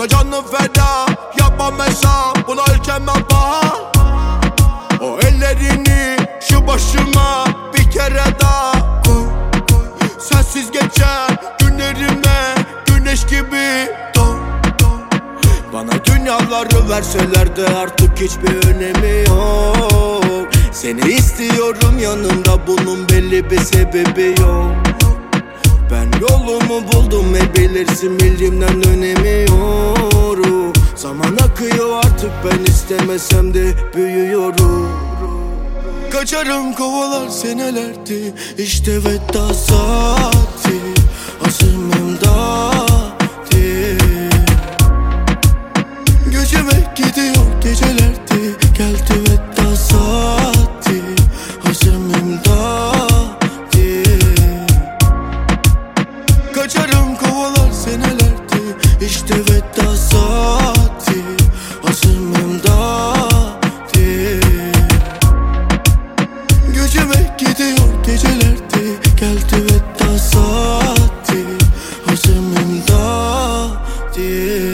Sana canım feda, yapmam hesap, buna ülkemden paha. O ellerini şu başıma bir kere daha koy. Sensiz geçen günlerime güneş gibi doğ. Bana dünyaları verseler de artık hiçbir önemi yok. Seni istiyorum yanımda, bunun belli bir sebebi yok. Ben yolumu buldum, bilirsin bildiğimden önemi yok. Zaman akıyor artık, ben istemesem de büyüyorum. Kaçarım kovalar senelerdi, işte veda saati. Azimimde Göçeme gidiyor gecelerdi, geldi veda saati. Azimimde kaçarım kovalar senelerdi, işte veda saati. Azimimde göçeme gidiyor gecelerdi, geldi veda saati. Azimimde